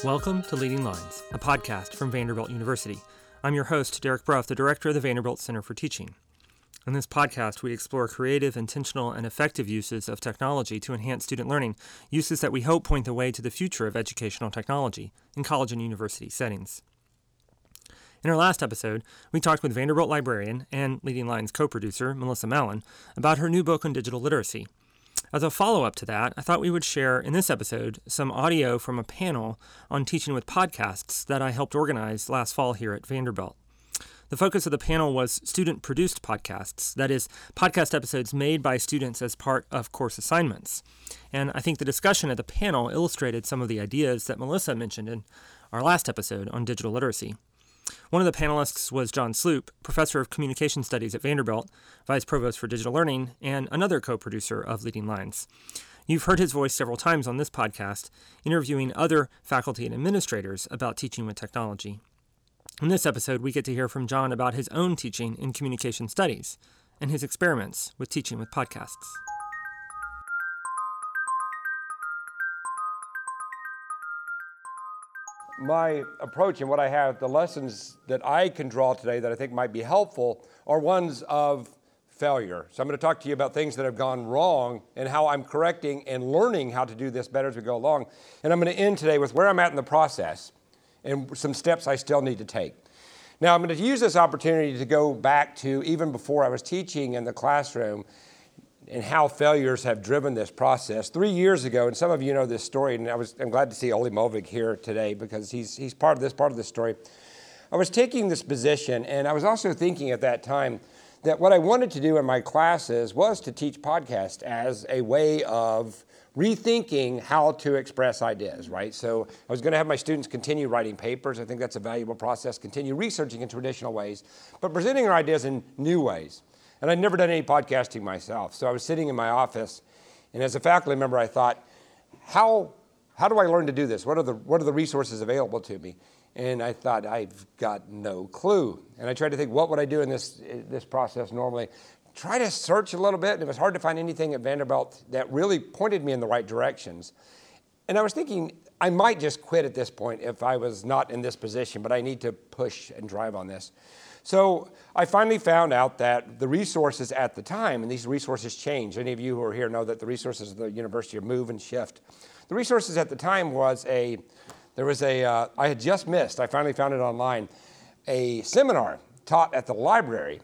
Welcome to Leading Lines, a podcast from Vanderbilt University. I'm your host, Derek Bruff, the director of the Vanderbilt Center for Teaching. In this podcast, we explore creative, intentional, and effective uses of technology to enhance student learning, uses that we hope point the way to the future of educational technology in college and university settings. In our last episode, we talked with Vanderbilt librarian and Leading Lines co-producer Melissa Mallon about her new book on digital literacy. As a follow-up to that, I thought we would share in this episode some audio from a panel on teaching with podcasts that I helped organize last fall here at Vanderbilt. The focus of the panel was student-produced podcasts, that is, podcast episodes made by students as part of course assignments. And I think the discussion at the panel illustrated some of the ideas that Melissa mentioned in our last episode on digital literacy. One of the panelists was John Sloop, professor of communication studies at Vanderbilt, vice provost for digital learning, and another co-producer of Leading Lines. You've heard his voice several times on this podcast, interviewing other faculty and administrators about teaching with technology. In this episode, we get to hear from John about his own teaching in communication studies and his experiments with teaching with podcasts. My approach and what I have, the lessons that I can draw today that I think might be helpful are ones of failure. So I'm going to talk to you about things that have gone wrong and how I'm correcting and learning how to do this better as we go along. And I'm going to end today with where I'm at in the process and some steps I still need to take. Now, I'm going to use this opportunity to go back to even before I was teaching in the classroom and how failures have driven this process. 3 years ago, and some of you know this story, and I'm glad to see Oli Movig here today because he's part of this story. I was taking this position, and I was also thinking at that time that what I wanted to do in my classes was to teach podcast as a way of rethinking how to express ideas, right? So I was going to have my students continue writing papers. I think that's a valuable process, continue researching in traditional ways, but presenting our ideas in new ways. And I'd never done any podcasting myself. So I was sitting in my office, and as a faculty member, I thought, how do I learn to do this? What are the resources available to me? And I thought, I've got no clue. And I tried to think, what would I do in this process normally? Try to search a little bit, and it was hard to find anything at Vanderbilt that really pointed me in the right directions. And I was thinking, I might just quit at this point if I was not in this position, but I need to push and drive on this. So I finally found out that the resources at the time, and these resources change. Any of you who are here know that the resources of the university move and shift. The resources at the time was I had just missed, I finally found it online, a seminar taught at the library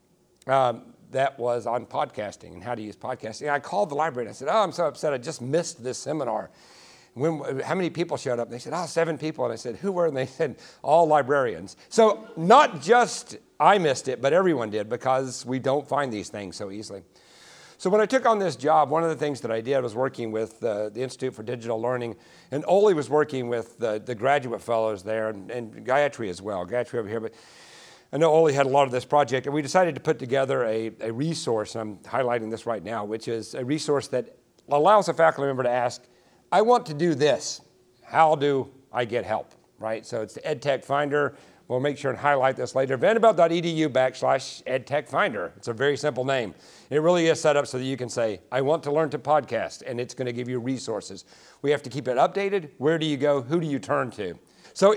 that was on podcasting and how to use podcasting. And I called the library and I said, I'm so upset, I just missed this seminar. How many people showed up? They said, 7 people. And I said, who were? And they said, all librarians. So not just I missed it, but everyone did because we don't find these things so easily. So when I took on this job, one of the things that I did was working with the Institute for Digital Learning, and Oli was working with the graduate fellows there, and Gayatri as well, Gayatri over here. But I know Oli had a lot of this project, and we decided to put together a resource, and I'm highlighting this right now, which is a resource that allows a faculty member to ask, I want to do this. How do I get help, right? So it's the EdTech Finder. We'll make sure and highlight this later. Vanderbilt.edu/EdTech Finder. It's a very simple name. It really is set up so that you can say, I want to learn to podcast, and it's going to give you resources. We have to keep it updated. Where do you go? Who do you turn to? So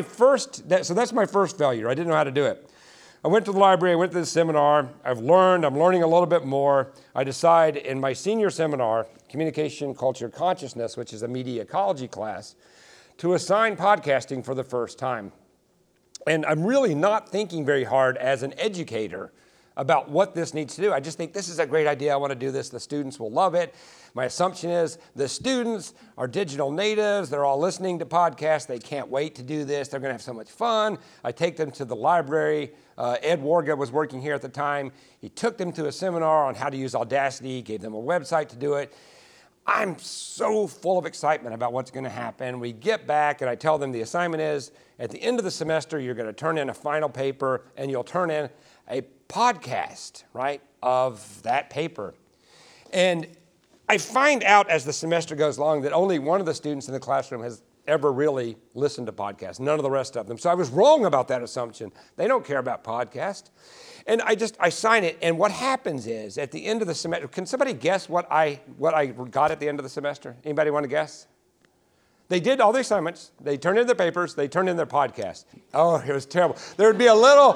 that's my first failure. I didn't know how to do it. I went to the library, I went to the seminar, I'm learning a little bit more. I decide in my senior seminar, Communication, Culture, Consciousness, which is a media ecology class, to assign podcasting for the first time. And I'm really not thinking very hard as an educator about what this needs to do. I just think this is a great idea. I want to do this. The students will love it. My assumption is the students are digital natives. They're all listening to podcasts. They can't wait to do this. They're going to have so much fun. I take them to the library. Ed Warga was working here at the time. He took them to a seminar on how to use Audacity, gave them a website to do it. I'm so full of excitement about what's going to happen. We get back, and I tell them the assignment is, at the end of the semester, you're going to turn in a final paper, and you'll turn in a podcast, right, of that paper. And I find out as the semester goes along that only one of the students in the classroom has ever really listened to podcasts, none of the rest of them. So I was wrong about that assumption. They don't care about podcasts. And I sign it, and what happens is, at the end of the semester, can somebody guess what I got at the end of the semester? Anybody want to guess? They did all the assignments. They turned in their papers. They turned in their podcast. Oh, it was terrible. There'd be a little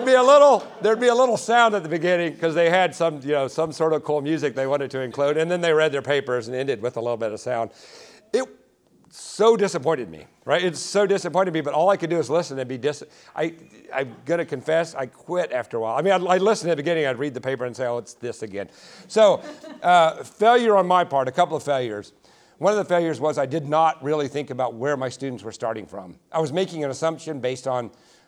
sound at the beginning because they had some sort of cool music they wanted to include, and then they read their papers and ended with a little bit of sound. It so disappointed me, right? It so disappointed me, but all I could do is listen and be I'm going to confess, I quit after a while. I mean, I'd listen at the beginning, I'd read the paper and say, oh, it's this again. So failure on my part, a couple of failures. One of the failures was I did not really think about where my students were starting from. I was making an assumption based on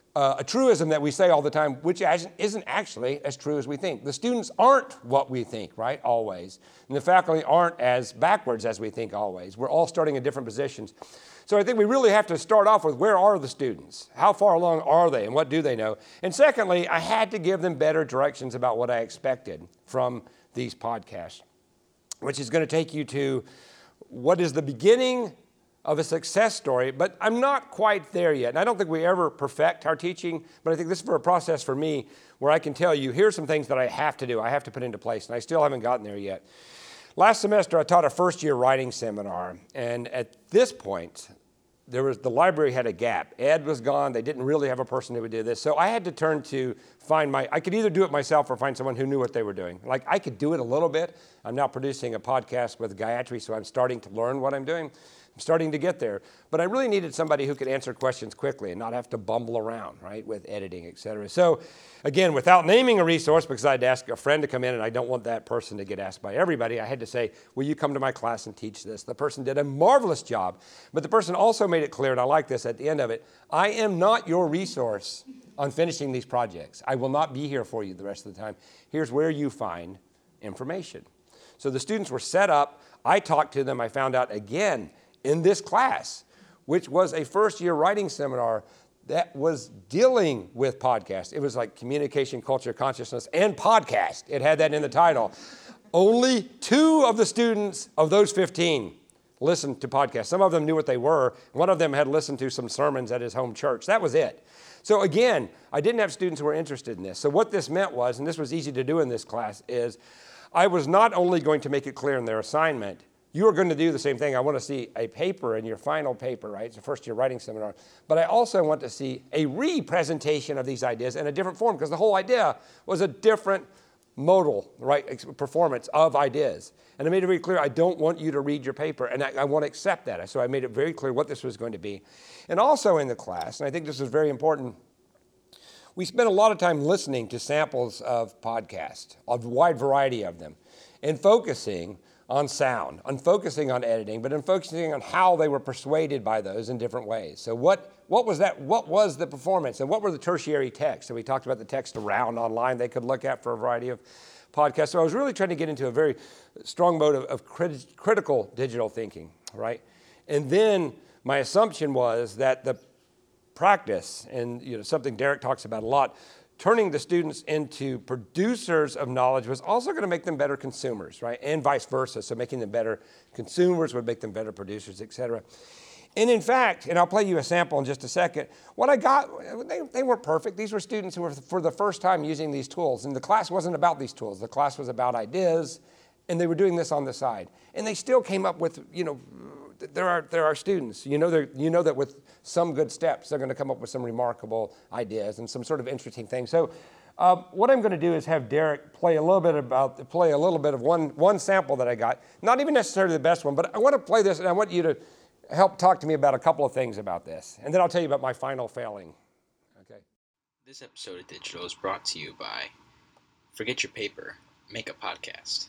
a truism that we say all the time, which isn't actually as true as we think. The students aren't what we think, right, always. And the faculty aren't as backwards as we think always. We're all starting in different positions. So I think we really have to start off with where are the students? How far along are they and what do they know? And secondly, I had to give them better directions about what I expected from these podcasts, which is going to take you to what is the beginning of a success story, but I'm not quite there yet. And I don't think we ever perfect our teaching, but I think this is for a process for me where I can tell you, here's some things that I have to do, I have to put into place, and I still haven't gotten there yet. Last semester, I taught a first-year writing seminar, and at this point, the library had a gap. Ed was gone. They didn't really have a person who would do this. So I had to turn to I could either do it myself or find someone who knew what they were doing. Like, I could do it a little bit. I'm now producing a podcast with Gayatri, so I'm starting to learn what I'm doing. I'm starting to get there. But I really needed somebody who could answer questions quickly and not have to bumble around, right, with editing, et cetera. So, again, without naming a resource, because I'd ask a friend to come in, and I don't want that person to get asked by everybody, I had to say, will you come to my class and teach this? The person did a marvelous job. But the person also made it clear, and I like this at the end of it, I am not your resource on finishing these projects. I will not be here for you the rest of the time. Here's where you find information. So the students were set up. I talked to them. I found out again in this class, which was a first-year writing seminar that was dealing with podcasts. It was like communication, culture, consciousness, and podcast. It had that in the title. Only 2 of the students of those 15 listened to podcasts. Some of them knew what they were. One of them had listened to some sermons at his home church. That was it. So again, I didn't have students who were interested in this. So what this meant was, and this was easy to do in this class, is I was not only going to make it clear in their assignment, you are going to do the same thing. I want to see a paper in your final paper, right? It's a first-year writing seminar. But I also want to see a re-presentation of these ideas in a different form, because the whole idea was a different modal, right, performance of ideas. And I made it very clear, I don't want you to read your paper, and I want to accept that. So I made it very clear what this was going to be. And also in the class, and I think this is very important, we spent a lot of time listening to samples of podcasts, a wide variety of them, and focusing on sound, on focusing on editing, but on focusing on how they were persuaded by those in different ways. So what was that? What was the performance? And what were the tertiary texts? So we talked about the text around online they could look at for a variety of podcasts. So I was really trying to get into a very strong mode of critical digital thinking, right? And then my assumption was that the practice, and something Derek talks about a lot, turning the students into producers of knowledge was also going to make them better consumers, right? And vice versa. So making them better consumers would make them better producers, et cetera. And in fact, and I'll play you a sample in just a second, what I got, they weren't perfect. These were students who were for the first time using these tools. And the class wasn't about these tools. The class was about ideas, and they were doing this on the side. And they still came up with, there are students. You know that with some good steps, they're going to come up with some remarkable ideas and some sort of interesting things. So what I'm going to do is have Derek play a little bit of one sample that I got. Not even necessarily the best one, but I want to play this, and I want you to help talk to me about a couple of things about this. And then I'll tell you about my final failing. Okay. This episode of Digital is brought to you by Forget Your Paper, Make a Podcast.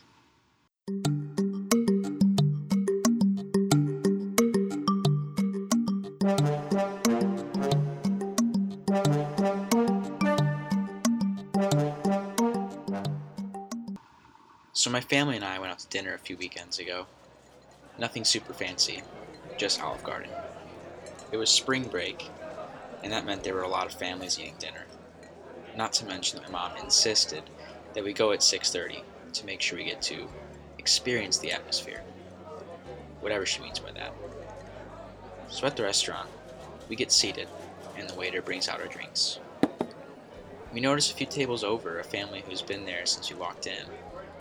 So my family and I went out to dinner a few weekends ago. Nothing super fancy, just Olive Garden. It was spring break, and that meant there were a lot of families eating dinner. Not to mention that my mom insisted that we go at 6:30 to make sure we get to experience the atmosphere. Whatever she means by that. So at the restaurant, we get seated, and the waiter brings out our drinks. We notice a few tables over a family who's been there since we walked in.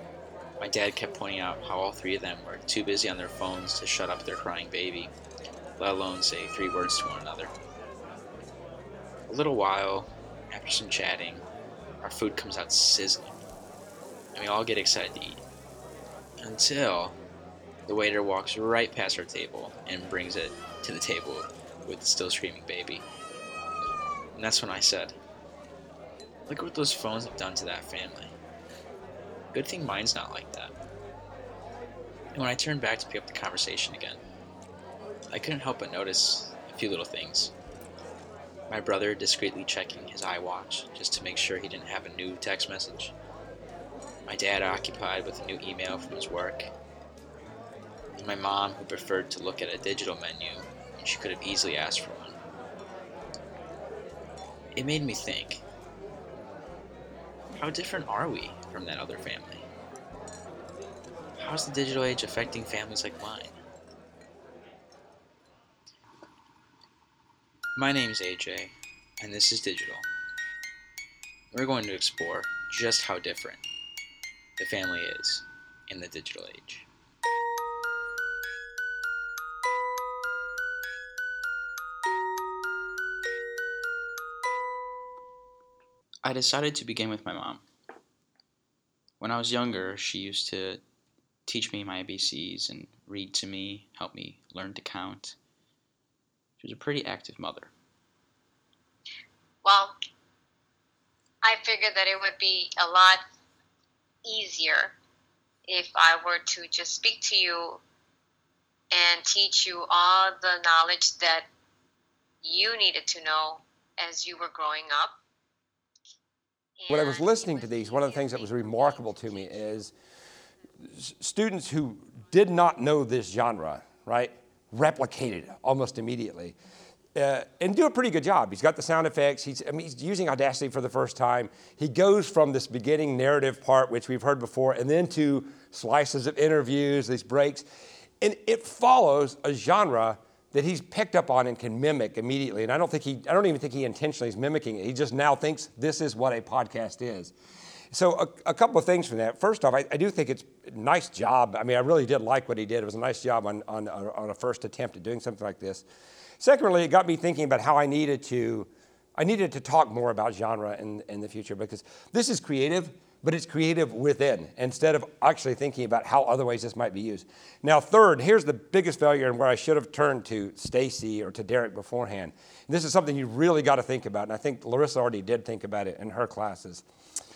My dad kept pointing out how all 3 of them were too busy on their phones to shut up their crying baby, let alone say 3 words to one another. A little while, after some chatting, our food comes out sizzling, and we all get excited to eat. Until the waiter walks right past our table and brings it to the table with the still screaming baby. And that's when I said, "Look what those phones have done to that family. Good thing mine's not like that." And when I turned back to pick up the conversation again, I couldn't help but notice a few little things. My brother discreetly checking his iWatch just to make sure he didn't have a new text message. My dad occupied with a new email from his work. And my mom who preferred to look at a digital menu when she could have easily asked for one. It made me think, how different are we from that other family? How's the digital age affecting families like mine? My name's AJ, and this is Digital. We're going to explore just how different the family is in the digital age. I decided to begin with my mom. When I was younger, she used to teach me my ABCs and read to me, help me learn to count. She was a pretty active mother. Well, I figured that it would be a lot easier if I were to just speak to you and teach you all the knowledge that you needed to know as you were growing up. When I was listening to these, one of the things that was remarkable to me is students who did not know this genre, right, replicated almost immediately and do a pretty good job. He's got the sound effects. He's using Audacity for the first time. He goes from this beginning narrative part, which we've heard before, and then to slices of interviews, these breaks. And it follows a genre that he's picked up on and can mimic immediately. And I don't even think he intentionally is mimicking it. He just now thinks this is what a podcast is. So a couple of things from that. First off, I do think it's a nice job. I mean, I really did like what he did. It was a nice job on a first attempt at doing something like this. Secondly, it got me thinking about how I needed to talk more about genre in the future, because this is creative, but it's creative within, instead of actually thinking about how other ways this might be used. Now, third, here's the biggest failure, and where I should have turned to Stacy or to Derek beforehand. And this is something you really got to think about, and I think Larissa already did think about it in her classes.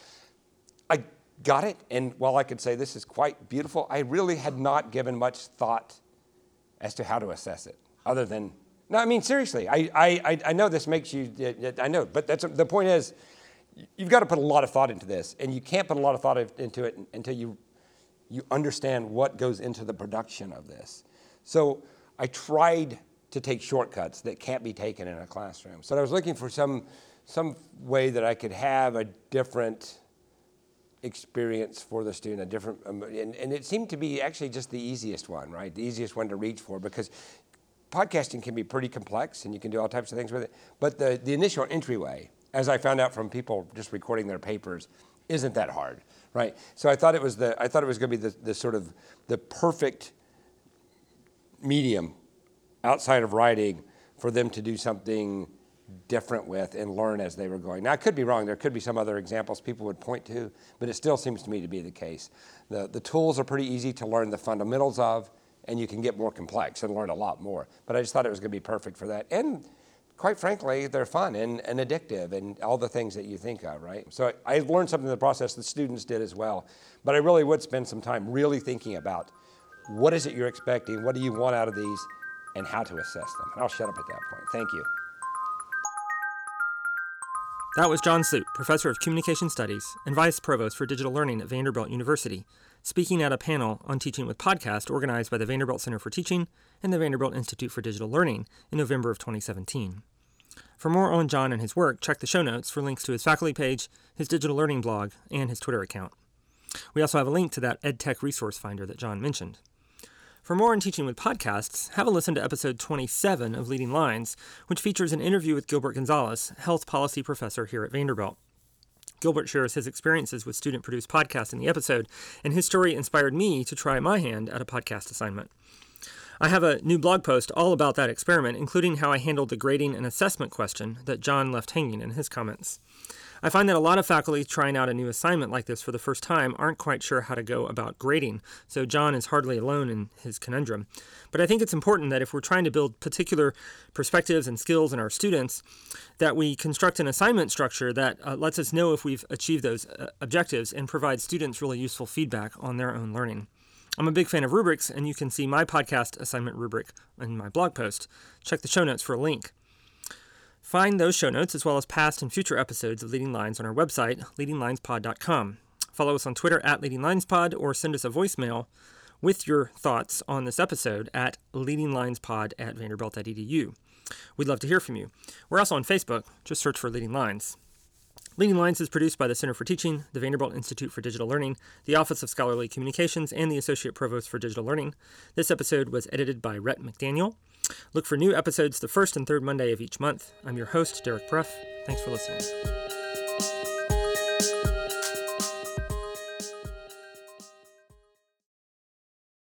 I got it, and while I could say this is quite beautiful, I really had not given much thought as to how to assess it, other than, no, I mean, seriously, I know this makes you, I know, but the point is, you've got to put a lot of thought into this, and you can't put a lot of thought into it until you understand what goes into the production of this. So I tried to take shortcuts that can't be taken in a classroom. So I was looking for some way that I could have a different experience for the student, a different, and it seemed to be actually just the easiest one, right? The easiest one to reach for, because podcasting can be pretty complex, and you can do all types of things with it. But the initial entryway, as I found out from people just recording their papers, isn't that hard, right? So I thought it was going to be the sort of the perfect medium outside of writing for them to do something different with and learn as they were going. Now, I could be wrong. There could be some other examples people would point to, but it still seems to me to be the case. The tools are pretty easy to learn the fundamentals of, and you can get more complex and learn a lot more. But I just thought it was going to be perfect for that. And quite frankly, they're fun and addictive and all the things that you think of, right? So I learned something in the process. The students did as well. But I really would spend some time really thinking about what is it you're expecting, what do you want out of these, and how to assess them. And I'll shut up at that point. Thank you. That was John Sloot, Professor of Communication Studies and Vice Provost for Digital Learning at Vanderbilt University, speaking at a panel on teaching with podcast organized by the Vanderbilt Center for Teaching and the Vanderbilt Institute for Digital Learning in November of 2017. For more on John and his work, check the show notes for links to his faculty page, his digital learning blog, and his Twitter account. We also have a link to that EdTech resource finder that John mentioned. For more on teaching with podcasts, have a listen to episode 27 of Leading Lines, which features an interview with Gilbert Gonzalez, health policy professor here at Vanderbilt. Gilbert shares his experiences with student-produced podcasts in the episode, and his story inspired me to try my hand at a podcast assignment. I have a new blog post all about that experiment, including how I handled the grading and assessment question that John left hanging in his comments. I find that a lot of faculty trying out a new assignment like this for the first time aren't quite sure how to go about grading, so John is hardly alone in his conundrum. But I think it's important that if we're trying to build particular perspectives and skills in our students, that we construct an assignment structure that lets us know if we've achieved those objectives and provides students really useful feedback on their own learning. I'm a big fan of rubrics, and you can see my podcast assignment rubric in my blog post. Check the show notes for a link. Find those show notes as well as past and future episodes of Leading Lines on our website, leadinglinespod.com. Follow us on Twitter at leadinglinespod or send us a voicemail with your thoughts on this episode at leadinglinespod@vanderbilt.edu. We'd love to hear from you. We're also on Facebook. Just search for Leading Lines. Leading Lines is produced by the Center for Teaching, the Vanderbilt Institute for Digital Learning, the Office of Scholarly Communications, and the Associate Provost for Digital Learning. This episode was edited by Rhett McDaniel. Look for new episodes the first and third Monday of each month. I'm your host, Derek Bruff. Thanks for listening.